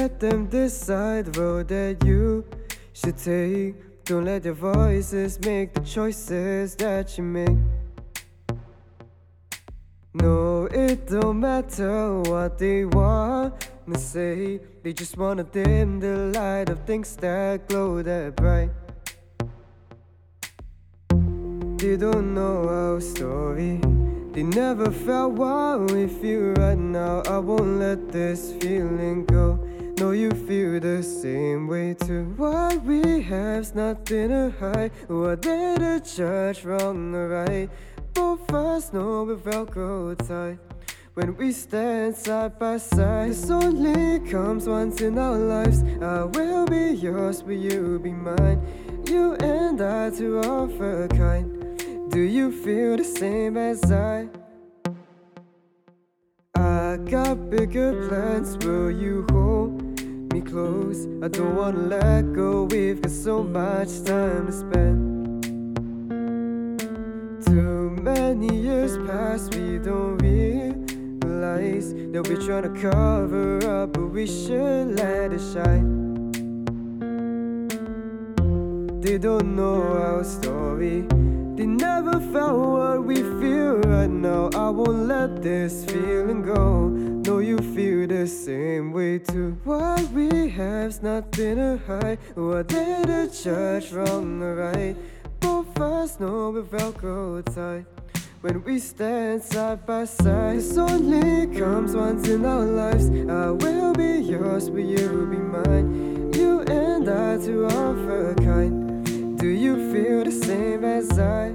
let them decide the road that you should take. Don't let their voices make the choices that you make. No, it don't matter what they want to say. They just wanna dim the light of things that glow that bright. They don't know our story. They never felt what we feel right now. I won't let this feeling go. Know you feel the same way too. What we have's nothing to hide. What did the judge wrong or right? Both of us know we're Velcro tight. When we stand side by side, this only comes once in our lives. I will be yours, will you be mine? You and I, two of a kind. Do you feel the same as I? I got bigger plans, will you hold me close? I don't wanna let go, we've got so much time to spend. Too many years past, we don't realize that we're trying to cover up, but we should let it shine. They don't know our story. They never felt what we feel right now. I won't let this feeling go. Know you feel the same way too. What we have's nothing to hide. What did the judge wrong or right? Both of us know we're Velcro tight. When we stand side by side, this only comes once in our lives. I will be yours, will you be mine? You and I, two of a kind. Do you feel the same as I?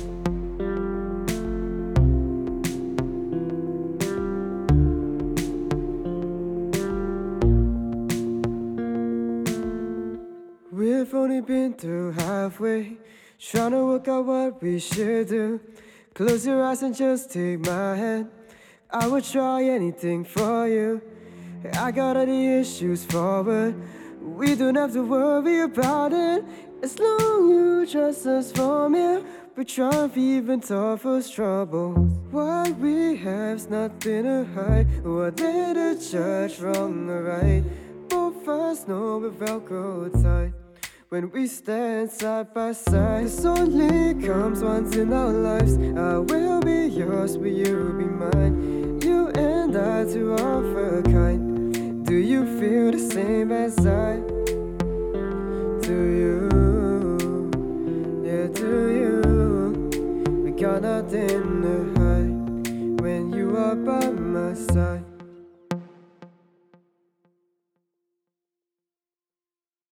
We've only been through halfway, trying to work out what we should do. Close your eyes and just take my hand. I would try anything for you. I got all the issues forward. We don't have to worry about it. As long you trust us from here, we try for even tougher troubles. What we have's nothing to hide. What did the judge wrong or right? Both of us know we're Velcro tight. When we stand side by side, this only comes once in our lives. I will be yours, will you be mine? You and I, two of a kind. Do you feel the same as I? Do you? Yeah, do you? We got nothing to hide when you are by my side.